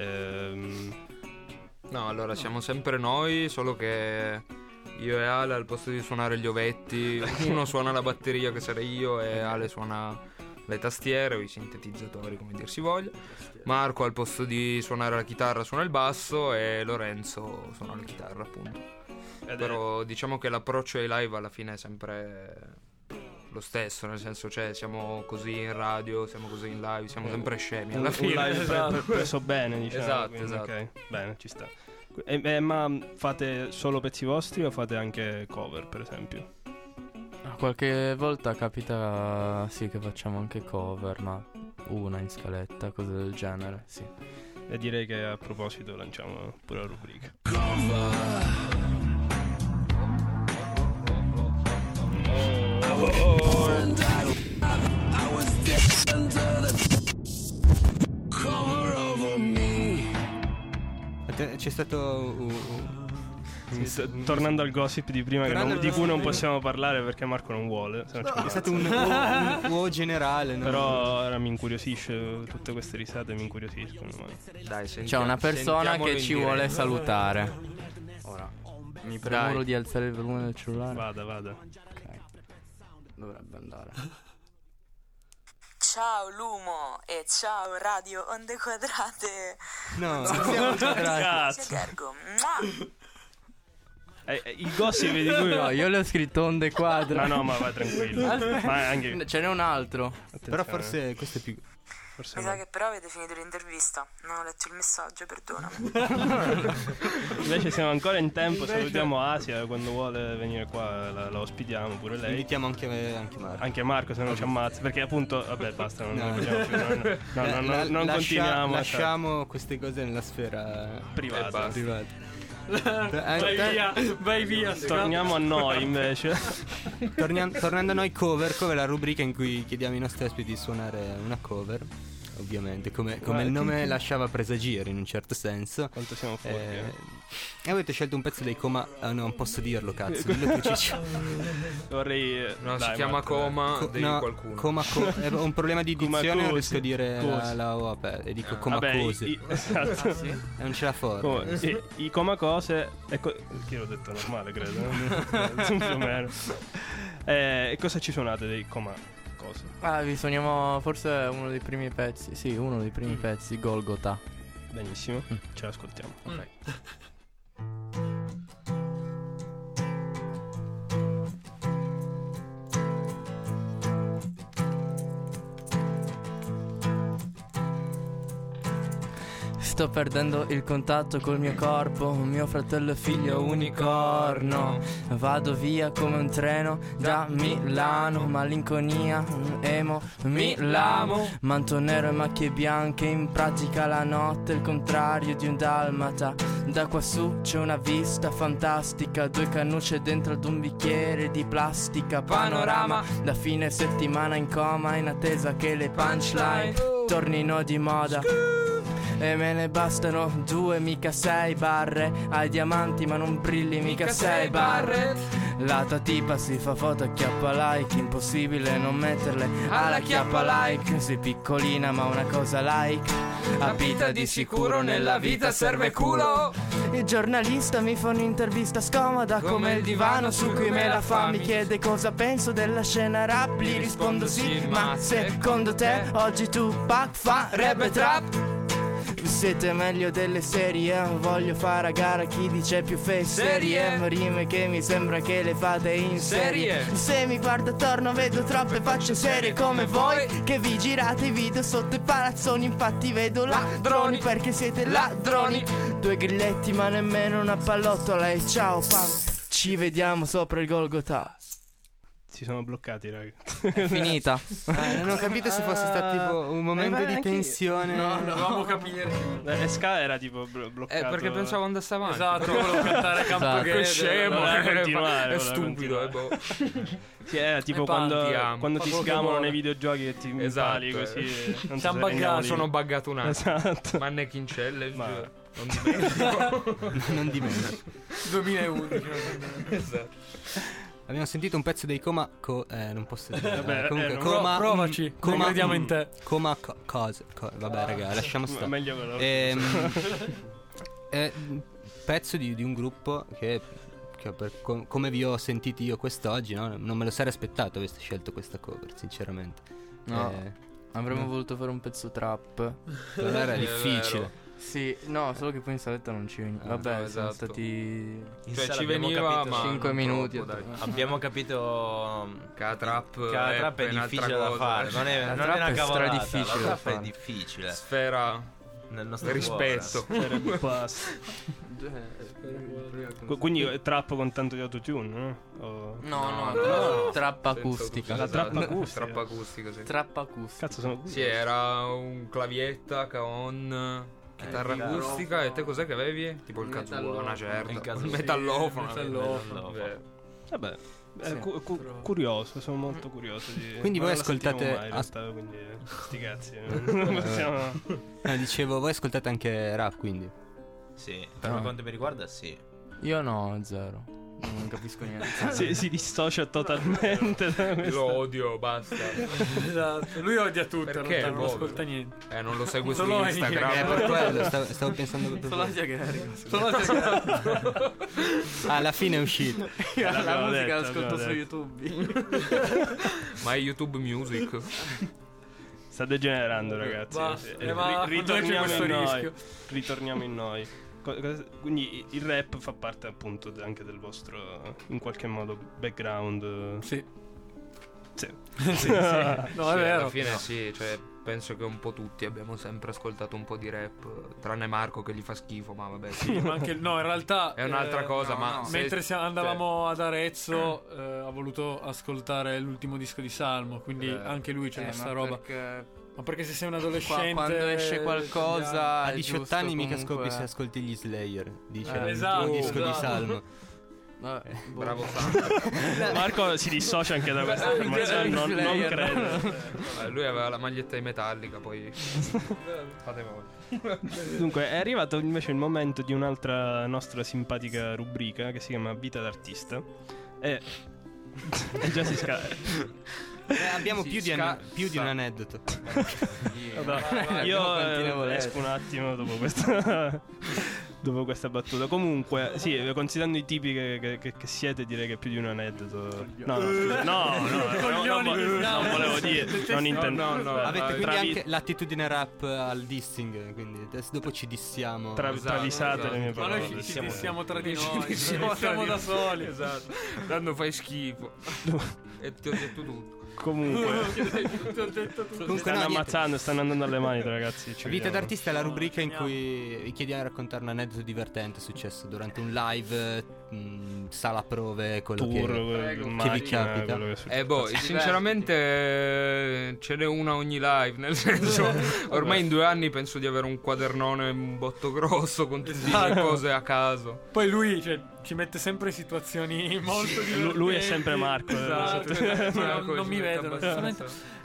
No, allora siamo sempre noi, solo che io e Ale, al posto di suonare gli ovetti, uno suona la batteria, che sarei io, e Ale suona le tastiere o i sintetizzatori, come dir si voglia. Marco al posto di suonare la chitarra suona il basso e Lorenzo suona la chitarra, appunto. Però diciamo che l'approccio ai live alla fine è sempre lo stesso, nel senso, cioè siamo così in radio, siamo così in live, siamo sempre scemi alla fine. Un live preso bene, diciamo. Esatto, quindi, esatto. Okay. Bene, ci sta. Ma fate solo pezzi vostri o fate anche cover, per esempio? Qualche volta capita, sì, che facciamo anche cover, ma una in scaletta, cose del genere, sì. E direi che a proposito lanciamo pure la rubrica. C'è stato tornando al gossip di prima, di cui non possiamo parlare perché Marco non vuole. È stato un uovo generale, no? Però ora mi incuriosisce, tutte queste risate mi incuriosiscono. Dai, c'è una persona che ci vuole salutare. Ora mi premuro di alzare il volume del cellulare. Vada. Ok, dovrebbe andare. Ciao Lumo e ciao Radio Onde Quadrate. No, siamo cazzo. Gergo. Il gossip di cui no, io le ho scritto Onde Quadrate. No, ma vai tranquillo. Ma anche... Ce n'è un altro. Attenzione. Però forse questo è più... Mi sa che però avete finito l'intervista. Non ho letto il messaggio, perdonami. Invece siamo ancora in tempo. Salutiamo Asia, quando vuole venire qua la ospitiamo pure lei. Invitiamo anche Marco. Anche Marco, se non ci ammazza. Perché appunto, vabbè, basta, non ne vogliamo più. Non continuiamo. Lasciamo queste cose nella sfera privata. Vai via. Torniamo a noi invece. Tornando a noi, cover è la rubrica in cui chiediamo ai nostri ospiti di suonare una cover. Ovviamente, come il nome lasciava presagire in un certo senso. Quanto siamo fuori. E avete scelto un pezzo dei Coma. Non posso dirlo, cazzo. Dillo tu, Ciccio. Vorrei. No, si chiama Coma. Qualcuno. Ho un problema di dizione. Non riesco a dire la O aperta. E dico Coma cose. Esatto. Sì? E non ce la fuori. I Coma cose. Che l'ho detto normale, credo. Più o meno. E cosa ci suonate dei Coma? Vi suoniamo forse uno dei primi pezzi. Sì, uno dei primi pezzi, Golgotha. Benissimo, ce l'ascoltiamo. Ok. Sto perdendo il contatto col mio corpo, mio fratello e figlio unicorno. Vado via come un treno da Milano, malinconia, emo, mi lamo. Manto nero e macchie bianche, in pratica la notte il contrario di un dalmata. Da quassù c'è una vista fantastica, 2 cannucce dentro ad un bicchiere di plastica. Panorama da fine settimana in coma, in attesa che le punchline tornino di moda. E me ne bastano 2, mica 6 barre. Hai diamanti ma non brilli, mica 6 barre. La tua tipa si fa foto e chiappa like. Impossibile non metterle alla chiappa like. Sei piccolina ma una cosa like. Abita di sicuro, nella vita serve culo. Il giornalista mi fa un'intervista scomoda come il divano su cui me la fa. Mi chiede cosa penso della scena rap. Gli rispondo sì, ma secondo te oggi Tupac farebbe trap? Siete meglio delle serie, voglio fare a gara chi dice più serie. Rime che mi sembra che le fate in serie. Se mi guardo attorno vedo troppe facce serie come voi che vi girate i video sotto i palazzoni. Infatti vedo ladroni perché siete ladroni. 2 grilletti ma nemmeno una pallottola. E ciao pam, ci vediamo sopra il Golgotha. Si sono bloccati, raga. È finita. Non ho capito se fosse stato tipo un momento di tensione. No, dovevamo capire. Ska era tipo bloccato. Perché pensavo andasse avanti. Esatto, volevo cantare Campo Che scemo, continuare, è stupido. Boh. Sì, era tipo quando ti sgamano nei videogiochi e ti impali così. Non siamo buggati. Sono buggato un attimo. Esatto. Mannechincelle, ma non dimentico. 2011. Esatto. Abbiamo sentito un pezzo dei Coma non posso dire. Vabbè, comunque, provaci. Coma, crediamo in te. Coma cose. Vabbè, raga, lasciamo stare. Meglio quello. Pezzo di un gruppo che come vi ho sentiti io quest'oggi, no? Non me lo sarei aspettato aveste scelto questa cover, sinceramente. No, avremmo voluto fare un pezzo trap. Però era difficile. Sì, no, solo che poi in saletta non ci veniva. Vabbè, no, sono esatto. stati ci veniva ma 5 minuti. Troppo, abbiamo capito che la trap è difficile da fare. Non è una cavolata. Difficile la trap è difficile. Sfera nel nostro rispetto. Quindi trap con tanto di autotune, no? No, trap acustica. La trap acustica. Trap acustica, sì. Trap acustica. Cazzo, sono Sì, era un clavietta con chitarra acustica. E te cos'è che avevi? Tipo il kazoo, una certa. Il metallofono. Vabbè. Curioso, sono molto curioso di... Quindi voi ascoltate mai, realtà, quindi sti cazzi. Dicevo, voi ascoltate anche rap, quindi? Sì, per quanto mi riguarda sì. Io no, zero. Non capisco niente. Si dissocia totalmente da questo. Lo odio, basta. Esatto. Lui odia tutto. Perché non ascolta niente. Non lo segue su Instagram. Per quello stavo pensando solo alla fine è uscito. La musica l'ascolto su YouTube. Ma è YouTube Music. Sta degenerando, ragazzi. Ritorniamo in noi. Quindi il rap fa parte appunto anche del vostro, in qualche modo, background. Sì. No, è vero. Alla fine sì, cioè penso che un po' tutti abbiamo sempre ascoltato un po' di rap, tranne Marco che gli fa schifo, ma vabbè. Sì, ma anche in realtà è un'altra cosa, ma mentre andavamo ad Arezzo ha voluto ascoltare l'ultimo disco di Salmo, quindi anche lui c'è sta roba. Ma perché se sei un adolescente quando esce qualcosa a 18 anni mica scopri se ascolti gli Slayer, dice esatto, il disco di Salmo. Bravo Sam. Marco si dissocia anche da questa affermazione, non credo. Lui aveva la maglietta di Metallica, poi fate voi. Dunque è arrivato invece il momento di un'altra nostra simpatica rubrica che si chiama Vita d'artista e già si scala. Abbiamo più di un aneddoto. Io esco un attimo dopo questa battuta. Comunque, sì, considerando i tipi che siete, direi che più di un aneddoto. No, non volevo dire. Non intendo. Avete quindi anche l'attitudine rap al dissing. Quindi dopo ci dissiamo. Travisate le mie parole. Ma noi ci dissiamo tra di noi. Ci dissiamo da soli. Esatto. Quando fai schifo. E ti ho detto tutto. Comunque stanno ammazzando, stanno andando alle mani, ragazzi. Vita d'artista è la rubrica in cui vi chiediamo di raccontare un aneddoto divertente successo durante un live, sala prove, quello che vi capita. Sinceramente ce n'è una ogni live, nel senso ormai in 2 anni penso di avere un quadernone un botto grosso con tutte le cose a caso. Poi lui ci mette sempre in situazioni molto divertenti. Lui è sempre Marco. Esatto. Non mi vedono. abbastanza.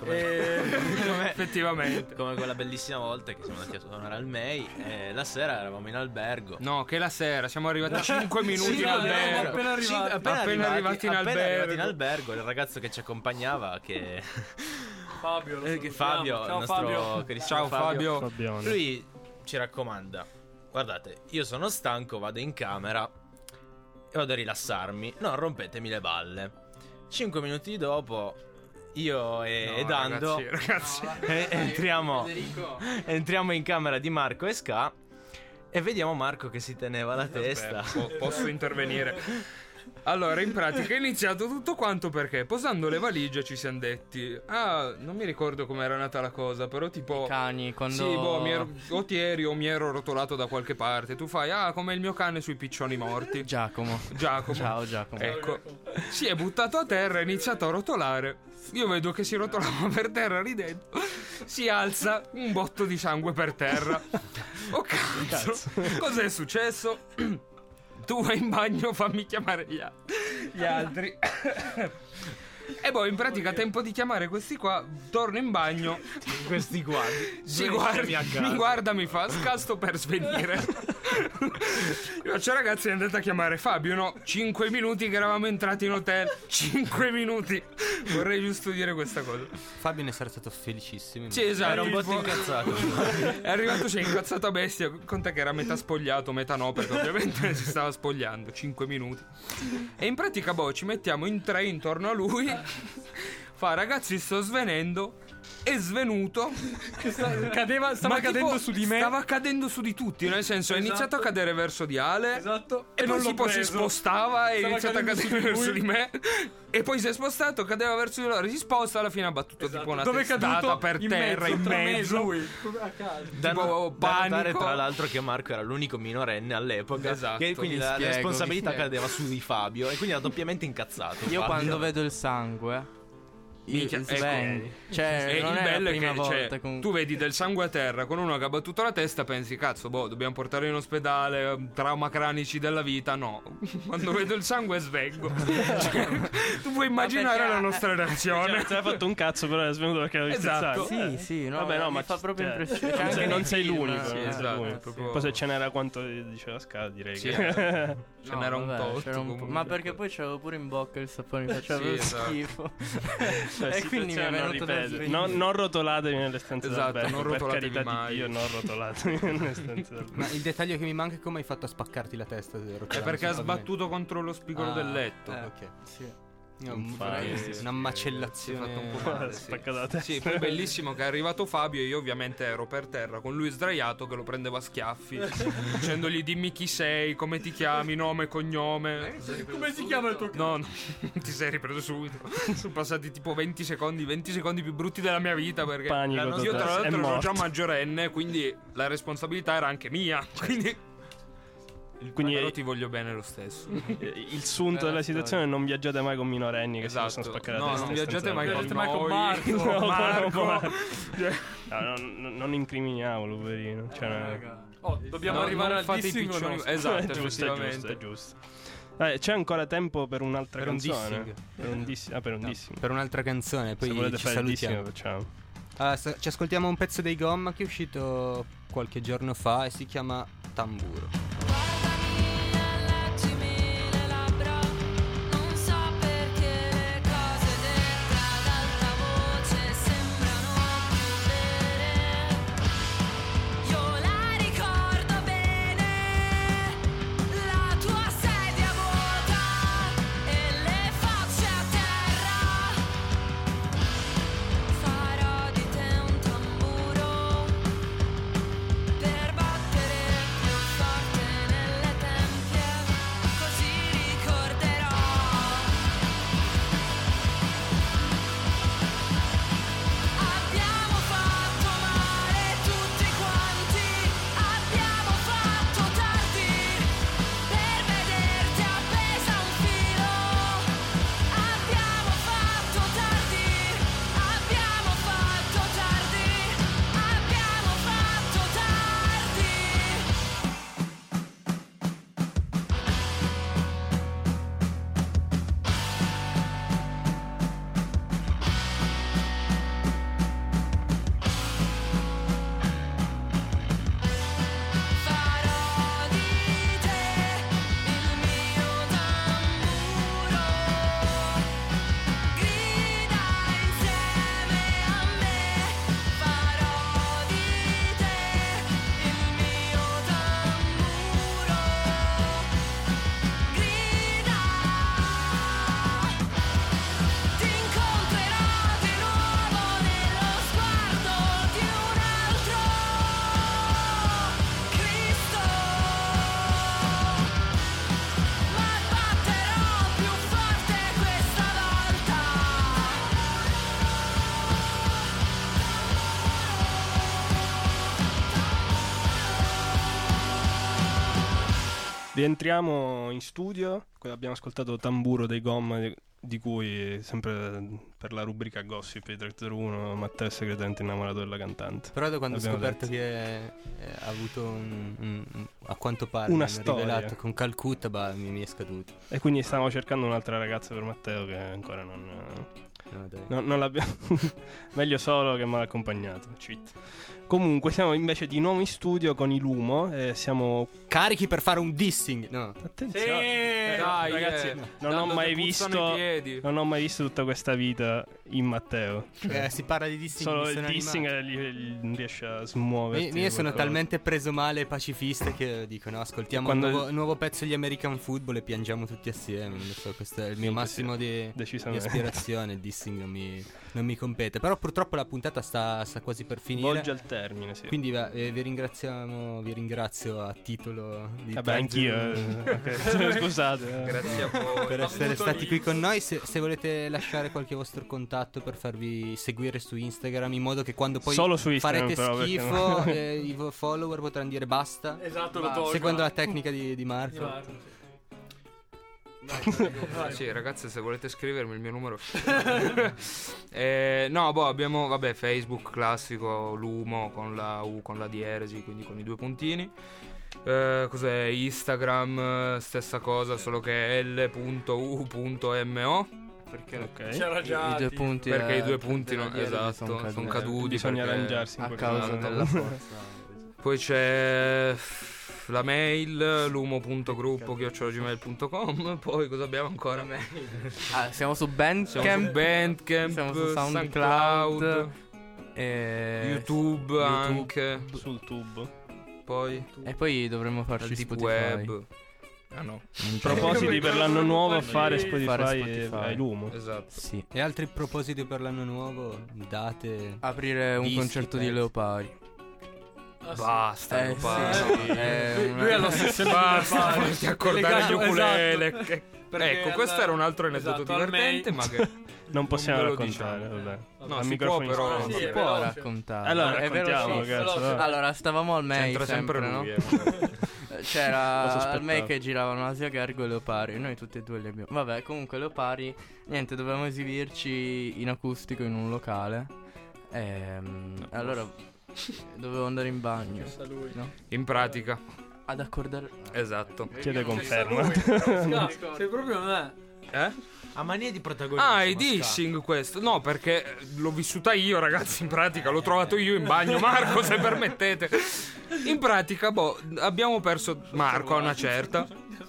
Effettivamente. Come quella bellissima volta che siamo andati a suonare al MEI e la sera eravamo in albergo. No, che la sera, siamo arrivati 5 minuti in albergo. Appena arrivati in albergo. albergo, il ragazzo che ci accompagnava, che Fabio, Fabio, ciao il Fabio. nostro carissimo Ciao Fabio. Fabione. Lui ci raccomanda: guardate, io sono stanco, vado in camera e vado a rilassarmi, non rompetemi le balle. 5 minuti dopo io e Dando ragazzi. entriamo in camera di Marco e Ska e vediamo Marco che si teneva la testa. Posso intervenire? Allora, in pratica è iniziato tutto quanto perché posando le valigie ci siamo detti: ah, non mi ricordo com'era nata la cosa, però tipo I cani quando... Sì, o ti eri o mi ero rotolato da qualche parte. Tu fai: ah, come il mio cane sui piccioni morti. Giacomo. Ciao Giacomo. Ecco, si è buttato a terra, ha iniziato a rotolare. Io vedo che si rotolava per terra ridendo. Si alza, un botto di sangue per terra. Oh cazzo. Cos'è successo? Tu vai in bagno, fammi chiamare gli altri. E poi in pratica tempo di chiamare questi qua, torno in bagno. Questi qua mi guarda, mi fa: scasto per svenire. Io faccio: ragazzi, è andata a chiamare Fabio. No, 5 minuti che eravamo entrati in hotel. 5 minuti. Vorrei giusto dire questa cosa. Fabio ne sarà stato felicissimo. Sì, esatto. Era un botto incazzato. È arrivato, si è incazzato a bestia. Conta che era metà spogliato, metà no, perché ovviamente si stava spogliando. 5 minuti. E in pratica ci mettiamo in 3 intorno a lui. Fa: ragazzi, sto svenendo. È svenuto. Stava cadendo su di me. Stava cadendo su di tutti. Nel senso, è iniziato a cadere verso di Ale. Esatto. E poi tipo si spostava e è iniziato a cadere verso di me. E poi si è spostato, cadeva verso di loro. Si sposta, alla fine ha battuto tipo una testata per terra in mezzo. Lui. Tipo Da notare panico. tra l'altro che Marco era l'unico minorenne all'epoca. Esatto. Che quindi la spiego, responsabilità vi spiego. cadeva su di Fabio. E quindi era doppiamente incazzato. Io Fabio. quando vedo il sangue Minchia, svengo. Cioè, E non il è la bello è prima che volta comunque. tu vedi del sangue a terra con uno che ha battuto la testa, pensi: cazzo, dobbiamo portare in ospedale, trauma cranici della vita. No, quando vedo il sangue svengo. Cioè, tu puoi immaginare la nostra reazione. Ti hai fatto un cazzo, però è svenuto perché avevi Esatto. spezzato. Sì, no, Vabbè, no, mi ma fa proprio impressione. Cioè, Anche non nei sei film, l'unico. sì, non sei esatto, l'unico. proprio- Poi se ce n'era quanto diceva Ska, direi Sì, che ce n'era un vabbè, tot. c'era un po'. comunque. Ma perché poi c'avevo pure in bocca il sapone, mi faceva Sì, proprio esatto. schifo. Cioè, E quindi mi è situazione non venuto da ripetere. svenire. Non rotolatevi nelle stanze Esatto, d'albergo, non per rotolatevi carità mai. di Dio, non rotolatevi nelle stanze d'albergo. Ma il dettaglio che mi manca è come hai fatto a spaccarti la testa. È perché ha sbattuto contro lo spigolo del letto. Ok. Sì. Una macellazione. Si è fatto un po' male, sì. Spaccata la testa. Sì, poi bellissimo che è arrivato Fabio e io ovviamente ero per terra con lui sdraiato che lo prendeva a schiaffi dicendogli: dimmi chi sei, come ti chiami, nome, cognome. Come si chiama il tuo No, ti sei ripreso subito. Sono passati tipo 20 secondi più brutti della mia vita perché Panico io tra totale. È l'altro ero già morto. maggiorenne, quindi la responsabilità era anche mia. Quindi però ti voglio bene lo stesso. Il sunto della situazione è: non viaggiate mai con minorenni che si possono spaccare la No, testa. non in viaggiate stanze mai con d'albergo. noi. No, Marco. non incriminiamolo, poverino. Cioè, dobbiamo No, arrivare non al fate i dissing o piccioni. no? Esatto, è giusto, effettivamente. è giusto. C'è ancora tempo per un'altra Per un canzone. dissing. Per un dissing. Per un dissing. Per un'altra canzone, poi Se volete ci fare il salutiamo. dissing, lo facciamo. Allora, ci ascoltiamo un pezzo dei Gomma che è uscito qualche giorno fa e si chiama Tamburo. Leggimi le labbra, non so perché le cose dette ad alta voce sembrano più vere. Io la ricordo bene, la tua sedia vuota e le facce a terra. Farò di te un tamburo per battere più forte rientriamo in studio. Abbiamo ascoltato Tamburo dei Gom, di cui sempre per la rubrica Gossip di 301 Matteo è segretamente innamorato della cantante. Però da quando ho Abbiamo scoperto detto. che ha avuto a quanto pare Una mi ha storia. rivelato con Calcutta, mi è scaduto. E quindi stavamo cercando un'altra ragazza per Matteo che ancora non l'abbiamo. Meglio solo che mal accompagnato. Cheat. Comunque siamo invece di nuovo in studio con i Lumo e siamo carichi per fare un dissing. No. Attenzione. Dai, ragazzi, non ho mai visto tutta questa vita in Matteo. Si parla di dissing. Solo il dissing non riesce a smuoverti. Io sono talmente preso male e pacifista che dico no, ascoltiamo il nuovo pezzo di American Football e piangiamo tutti assieme. Non so, questo è il mio massimo di aspirazione. Il dissing non mi compete. Però purtroppo la puntata sta quasi per finire. Volge al termine, sì. Quindi vi ringrazio a titolo di vabbè, anch'io. Okay. Scusate. Grazie a voi per essere stati qui con noi. Se volete lasciare qualche vostro contatto per farvi seguire su Instagram, in modo che quando poi solo su Instagram, farete schifo i follower potranno dire basta. Esatto, lo tolgo. Seguendo la tecnica di Marco. Esatto. Sì, ragazzi, se volete scrivermi il mio numero abbiamo Facebook classico Lumo con la U con la dieresi, quindi con i 2 puntini. Cos'è Instagram, stessa cosa, solo che è l.u.mo, perché c'era già i 2 punti, perché i 2 punti sono caduti, bisogna arrangiarsi a causa della forza. Poi c'è la mail lumo.gruppo@gmail.com. Poi cosa abbiamo ancora? Siamo su Bandcamp, siamo su SoundCloud, YouTube anche sul tube. Poi dovremmo farci Spotify web. Ah no. Propositi per l'anno nuovo fare Spotify e Lumo. Esatto. Sì. E altri propositi per l'anno nuovo? Date. Aprire un concerto di Leopari. Basta, lui è l'ossessione. Basta farti accordare gli ukulele. Ecco, questo era un altro aneddoto divertente, ma che non possiamo raccontare. Vabbè. No, si può, però si può raccontare. Allora raccontiamo, allora stavamo al May sempre, no? C'era al May che giravano Asia Gargo e Leopari. Noi tutti e due li abbiamo. Vabbè, comunque Leopari, niente, dovevamo esibirci in acustico in un locale. Allora dovevo andare in bagno, no? In pratica ad accordare. Esatto. Chiede conferma. Sei proprio me. Ha mania di protagonista. Ah, è dissing questo. No, perché l'ho vissuta io, ragazzi. In pratica l'ho trovato io in bagno. Marco, se permettete. In pratica, abbiamo perso Marco a una certa.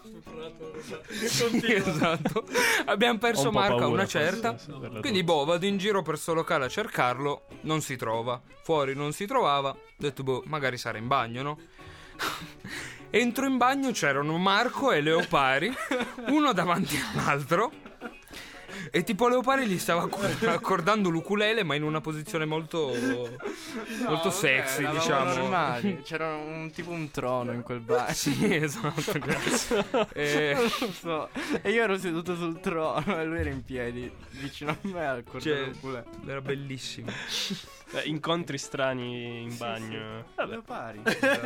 Esatto. Abbiamo perso Marco a una certa. Quindi vado in giro per sto locale a cercarlo. Non si trova. Fuori non si trovava. Ho detto magari sarà in bagno, no? Entro in bagno, c'erano Marco e Leopari, uno davanti all'altro. E tipo Leopari gli stava accordando l'ukulele, ma in una posizione molto sexy, diciamo. Normali. C'era tipo un trono in quel bar. Sì, esatto. Non lo so. E io ero seduto sul trono e lui era in piedi vicino a me al l'ukulele. Era bellissimo. Incontri strani in bagno. Leopari.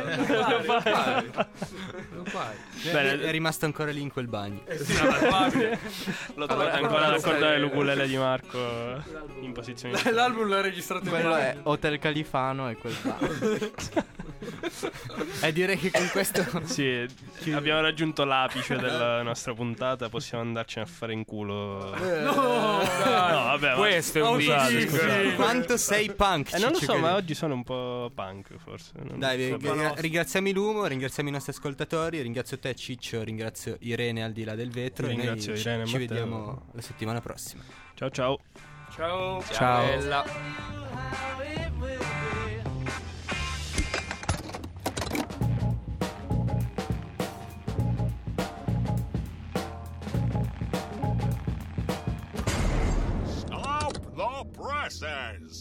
Bene, è rimasto ancora lì in quel bagno. Lo trovo ancora ad accordare l'ukulele di Marco in posizione. L'album l'ha registrato in quello bagno. è Hotel Califano e quel bar. E direi che con questo abbiamo raggiunto l'apice della nostra puntata. Possiamo andarcene a fare in culo. No, vabbè, questo è un scusate. Quanto sei punk? Non lo so, ma oggi sono un po' punk, forse. Dai, ringraziamo i Lumo, ringraziamo i nostri ascoltatori, ringrazio te Ciccio, ringrazio Irene al di là del vetro. Ringrazio Irene e ci Matteo. vediamo la settimana prossima. Ciao ciao. Ciao. Bella. Stop the presses!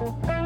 Thank you.